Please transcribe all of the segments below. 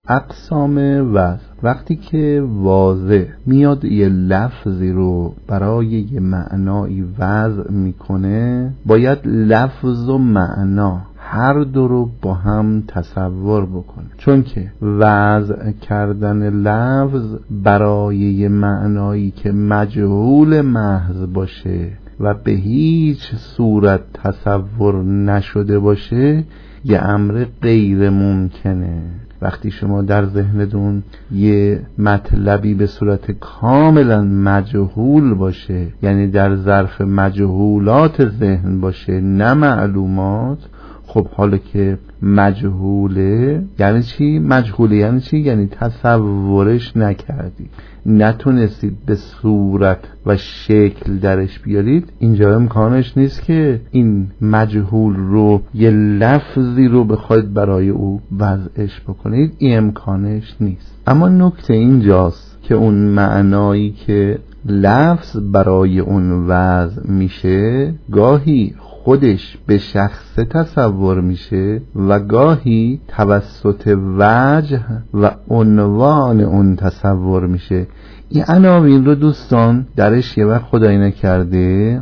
اقسام وضع. وقتی که واضح میاد یه لفظی رو برای یه معنایی وضع میکنه، باید لفظ و معنا هر دو رو با هم تصور بکنه، چون که وضع کردن لفظ برای یه معنایی که مجهول محض باشه و به هیچ صورت تصور نشده باشه یه امر غیر ممکنه. وقتی شما در ذهنتون یه مطلبی به صورت کاملا مجهول باشه، یعنی در ظرف مجهولات ذهن باشه نه معلومات، خب حالا که مجهوله یعنی چی؟ مجهوله یعنی چی؟ یعنی تصورش نکردید، نتونستید به صورت و شکل درش بیارید. اینجا امکانش نیست که این مجهول رو یه لفظی رو بخواید برای او وضعش بکنید، این امکانش نیست. اما نکته اینجاست که اون معنایی که لفظ برای اون وضع میشه گاهی خودش به شخص تصور میشه و گاهی توسط وجه و عنوان اون تصور میشه. این عناوین رو دوستان درش یه وقت خدایی نکرده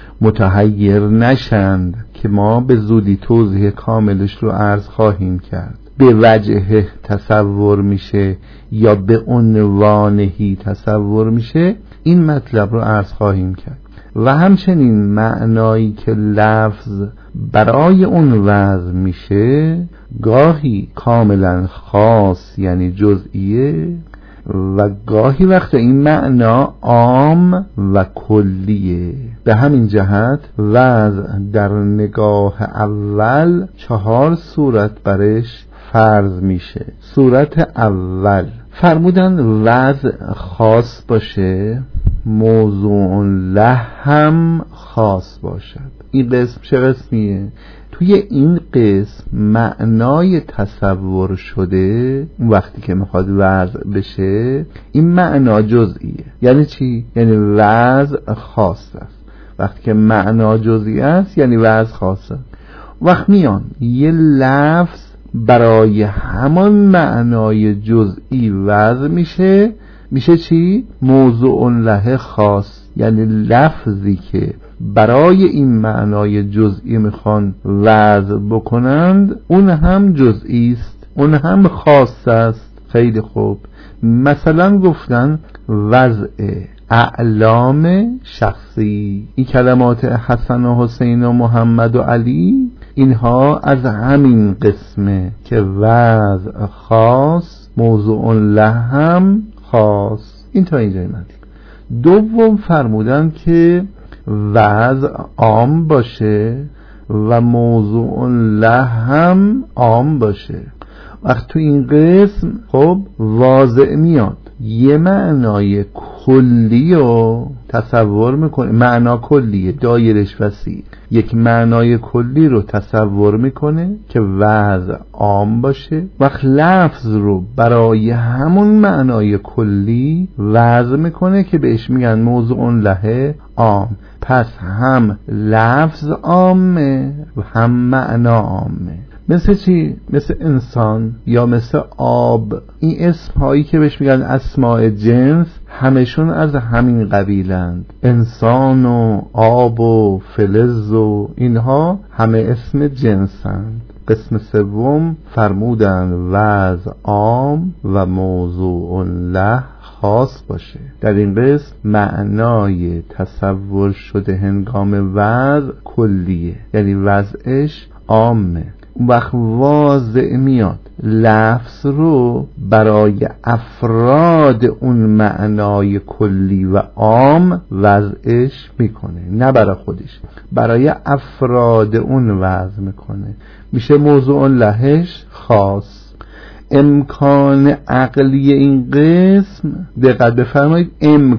متحیر نشند که ما به زودی توضیح کاملش رو عرض خواهیم کرد. به وجه تصور میشه یا به عنوانهی تصور میشه، این مطلب رو عرض خواهیم کرد. و همچنین معنایی که لفظ برای اون وضع میشه گاهی کاملا خاص یعنی جزئیه و گاهی وقت این معنا عام و کلیه. به همین جهت وضع در نگاه اول 4 صورت برش فرض میشه. صورت اول فرمودن وضع خاص باشه، موضوع له هم خاص باشد. این قسم چه قسمیه؟ توی این قسم معنای تصور شده وقتی که میخواد وضع بشه این معنا جزئیه. یعنی چی؟ یعنی وضع خاص است. وقتی که معنا جزئی است یعنی وضع خاصه. وقت میان یه لفظ برای همان معنای جزئی وضع میشه چی؟ موضوع له خاص، یعنی لفظی که برای این معنای جزئی میخوان وضع بکنند اون هم جزئی است، اون هم خاص است. خیلی خوب، مثلا گفتن وضع اعلام شخصی، این کلمات حسن و حسین و محمد و علی، اینها از همین قسمه که وضع خاص موضوع له هم خاص. این تا اینجای مطلب. دوم فرمودن که وضع عام باشه و موضوع له هم عام باشه. وقت تو این قسم خب واضح میاد یه معنای کلی رو تصور میکنه، معنا کلیه دایرش وسیع، یک معنای کلی رو تصور میکنه که وضع عام باشه، وقت لفظ رو برای همون معنای کلی وضع میکنه که بهش میگن موضوع له عام. پس هم لفظ عامه و هم معنا عامه. مثل چی؟ مثل انسان یا مثل آب. این اسم هایی که بهش میگن اسماء جنس همشون از همین قبیلند. انسان و آب و فلز و اینها همه اسم جنسند. قسم سوم فرمودن وضع عام و موضوع له خاص باشه. در این قسم معنای تصور شده هنگام وضع کلیه، یعنی وضعش عامه. وقت واضح میاد لفظ رو برای افراد اون معنای کلی و عام وضعش میکنه، نه برای خودش، برای افراد اون وضع میکنه، میشه موضوع لهش خاص. امکان عقلی این قسم، دقت بفرمایید،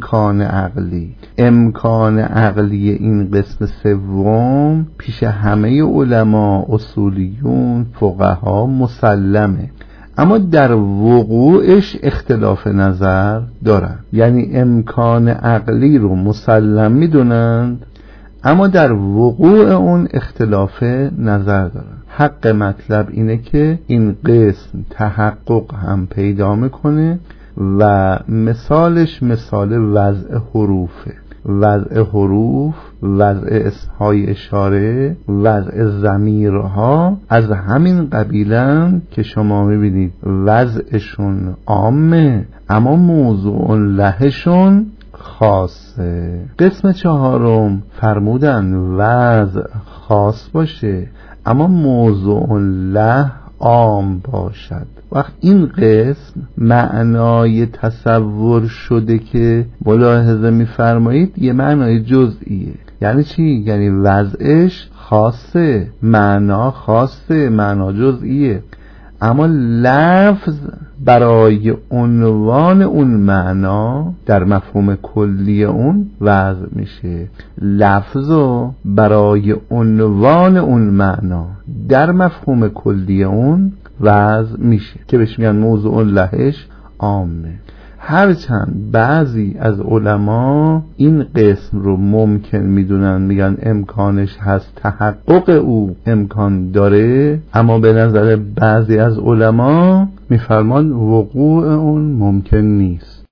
امکان عقلی این قسم سوم پیش همه علما، اصولیون، فقها مسلمه، اما در وقوعش اختلاف نظر دارن. یعنی امکان عقلی رو مسلم میدونند اما در وقوع اون اختلاف نظر دارن. حق مطلب اینه که این قسم تحقق هم پیدا میکنه و مثالش مثال وضع حروفه. وضع حروف، وضع اسمهای اشاره، وضع ضمیرها از همین قبیلن که شما میبینید وضعشون عامه اما موضوع لهشون خاصه. قسم چهارم فرمودن وضع خاص باشه اما موضوع له عام باشد. وقت این قسم معنای تصور شده که ملاحظه می‌فرمایید یه معنای جزئیه. یعنی چی؟ یعنی وضعش خاصه، معنا خاصه، معنا جزئیه، اما لفظ برای عنوان اون معنا در مفهوم کلی اون وضع میشه. لفظو برای عنوان اون معنا در مفهوم کلی اون وضع میشه که بهش میگن موضوع لهش عامه. هرچند بعضی از علما این قسم رو ممکن میدونن، میگن امکانش هست، تحقق او امکان داره، اما به نظر بعضی از علما میفرمان وقوع اون ممکن نیست.